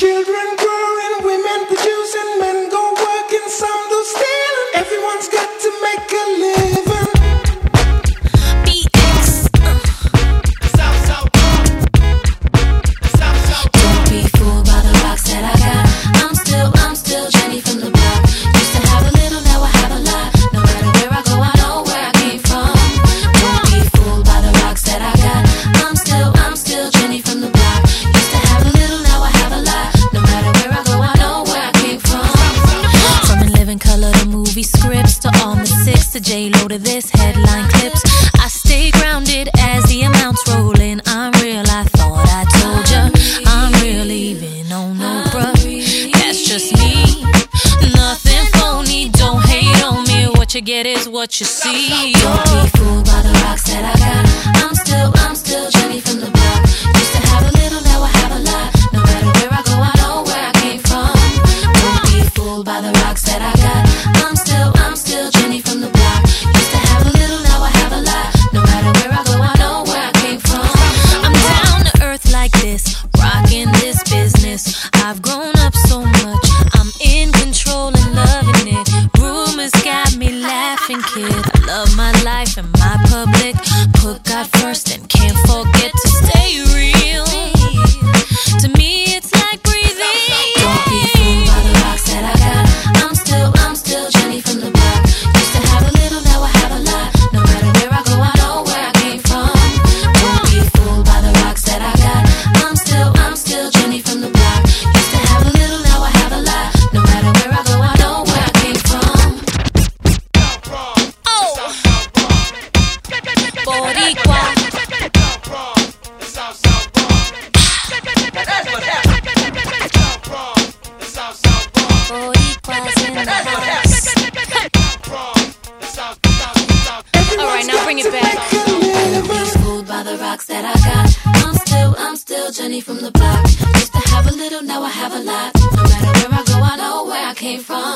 Children growing, women producing, men go working, some do stealing. Everyone's got to make a living. BX. Don't be fooled by the rocks that I got. I'm still Jenny from the block. Used to have a little, now I have a lot. No matter where I go, I know where I came from. Don't be fooled by the rocks that I got. I'm still Jenny from the block. Used to have a little, now I have a lot. No matter where I go, I know where I came from. From In Living Color to movie scripts to all the six to J-Lo to this headline clips. I stay grounded as the amounts roll in. I'm real, I thought I told ya. I'm real even on no bruh. That's just me, nothing phony. Don't hate on me, what you get is what you see. Don't be fooled by the rocks that I got. I'm still Jenny from the block. Used to have a little, now I have a lot. No matter where I go, I know where I came from. Don't be fooled by the rocks that I got. I'm still Jenny from the block. Used to have a little, now I have a lot. No matter where I go, I know where I came from. I'm down to earth like this, rocking this business. I've grown up so much, I'm in control and loving it. Rumors got me laughing, kid. I love my life and my public. Put God first and can't forget to stay real. To me, it's like breathing. Don't be fooled by the rocks that I got. I'm still Jenny from the block. Used to have a little, now I have a lot. No matter where I go, I know where I came from. Don't be fooled by the rocks that I got. I'm still Jenny from the block. Used to have a little, now I have a lot. No matter where I go, I know where I came from. Oh, Boricua. Boricua's in the house. Alright, now bring it back. Don't be fooled by the rocks that I got. I'm still Jenny from the block. Used to have a little, now I have a lot. No matter where I go, I know where I came from.